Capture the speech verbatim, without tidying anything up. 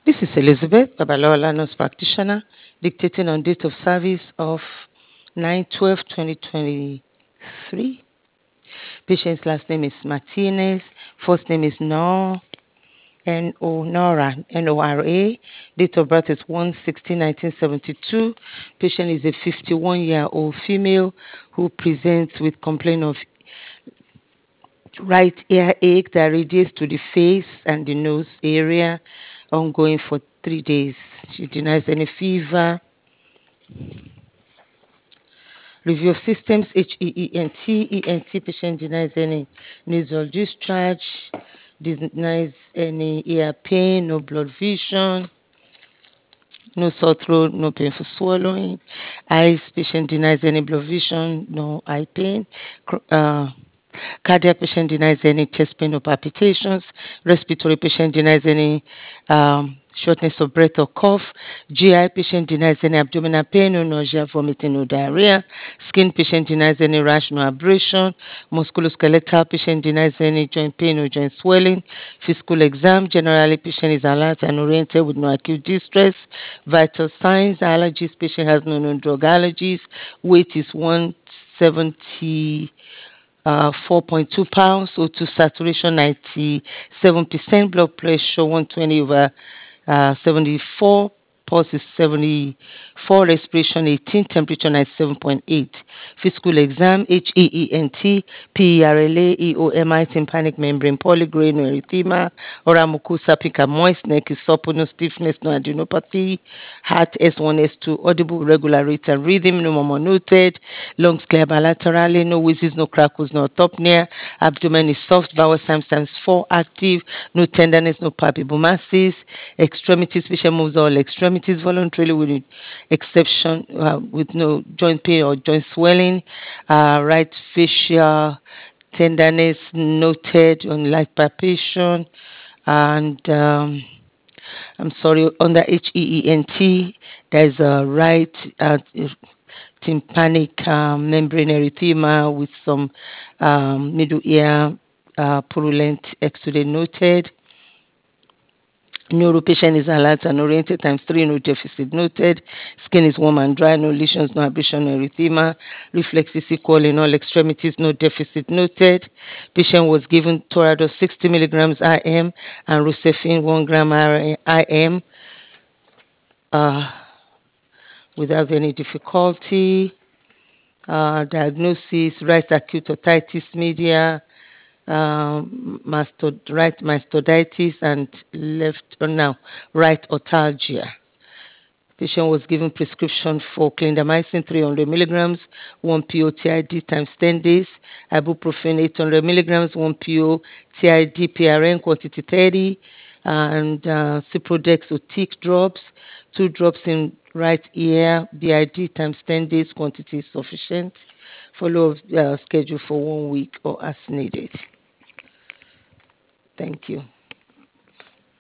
This is Elizabeth Babalola, nurse practitioner, dictating on date of service of nine twelve twenty twenty-three. Patient's last name is Martinez, first name is Nor, N O Nora, N O R A. Date of birth is one sixteen nineteen seventy-two. Patient is a fifty-one-year-old female who presents with complaint of right ear ache that radiates to the face and the nose area, ongoing for three days. She denies any fever. Review of systems, H E E N T, E N T patient denies any nasal discharge, denies any ear pain, no blood vision, no sore throat, no painful swallowing. Eyes, patient denies any blood vision, no eye pain. Uh, Cardiac patient denies any chest pain or palpitations. Respiratory patient denies any um, shortness of breath or cough. G I patient denies any abdominal pain, no nausea, vomiting, no diarrhea. Skin patient denies any rash, no abrasion. Musculoskeletal patient denies any joint pain or joint swelling. Physical exam, generally patient is alert and oriented with no acute distress. Vital signs, allergies, patient has no known drug allergies. Weight is one seventy uh, four point two pounds, O two saturation ninety-seven percent, blood pressure one twenty over uh, seventy-four, pulse is seventy-four, respiration eighteen, temperature ninety-seven point eight. Physical exam, H E E N T, P E R L A, E O M I, tympanic membrane, polygrain, no erythema, oral mucosa, pink and moist, neck is supple, no stiffness, no adenopathy, heart S one, S two, audible, regular rate and rhythm, no murmur noted, lungs clear bilaterally, no wheezes, no crackles, no autopnea, abdomen is soft, bowel times times four, active, no tenderness, no palpable masses, extremities, patient moves all extremities voluntarily with exception, uh, with no joint pain or joint swelling, uh, right facial tenderness noted on light palpation, and um, I'm sorry, under H E E N T, there's a right uh, tympanic um, membrane erythema with some um, middle ear uh, purulent exudate noted. Neuro patient is alert and oriented times three, no deficit noted. Skin is warm and dry, no lesions, no abrasion, no erythema. Reflex is equal in all extremities, no deficit noted. Patient was given Toradol sixty milligrams I M and Rucefin one gram I M uh, without any difficulty. Uh, diagnosis, right acute otitis media, um, mastod- right mastoiditis, and left, oh, now, right otalgia. Patient was given prescription for clindamycin three hundred milligrams, one P O T I D times ten days, ibuprofen eight hundred milligrams, one P O T I D P R N quantity thirty, and uh, Ciprodex Otic drops, two drops in right ear, B I D times ten days, quantity is sufficient. Follow-up uh, schedule for one week or as needed. Thank you.